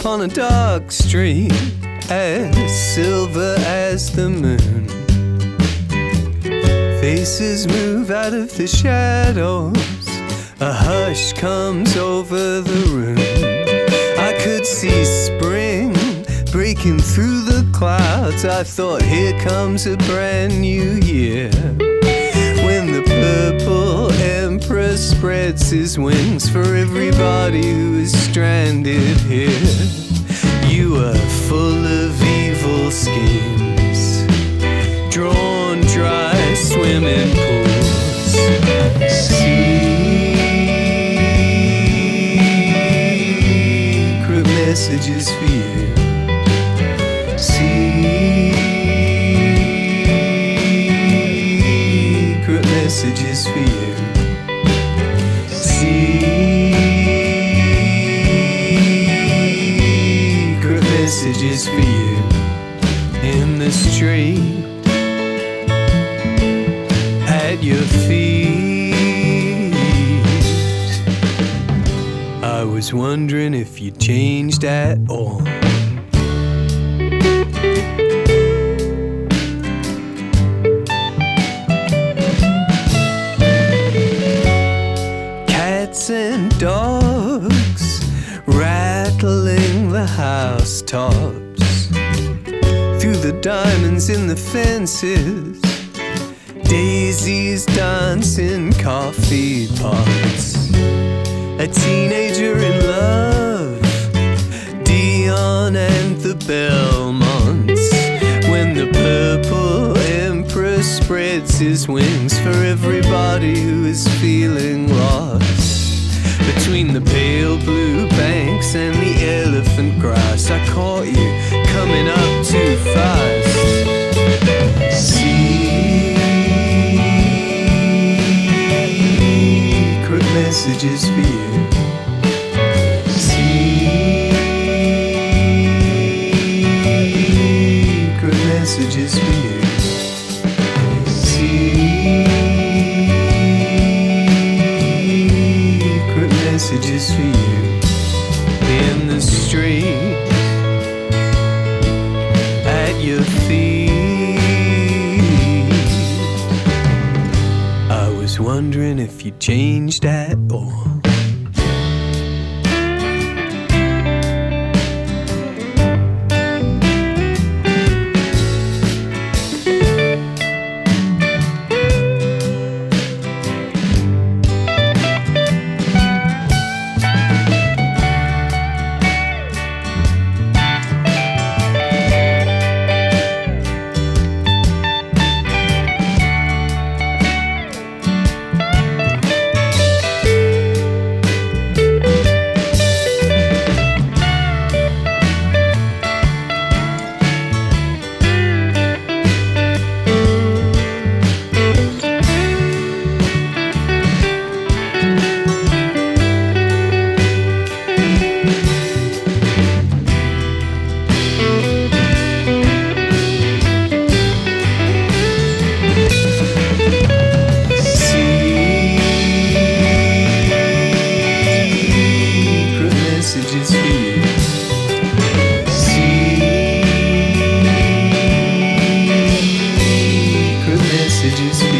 on a dark street as silver as the moon. Faces move out of the shadows, a hush comes over the room. I could see spring breaking through the clouds. I thought, here comes a brand new year. When the purple emperor spreads his wings for everybody who is stranded here. You are full of evil schemes, drawn dry swimming pools. Secret messages for you. Secret messages for you. Secret messages for you. In the street, at your feet. I was wondering if you changed at all. Cats and dogs rattling the housetops, through the diamonds in the fences, daisies dancing coffee pots. A teenager in love, Dion and the Belmonts. When the purple emperor spreads his wings for everybody who is feeling lost. Between the pale blue banks and the elephant grass, I caught you coming up too fast. Secret messages for you. Secret messages for you. Secret messages for you. In the street, at your feet. I was wondering if you changed at all. Messages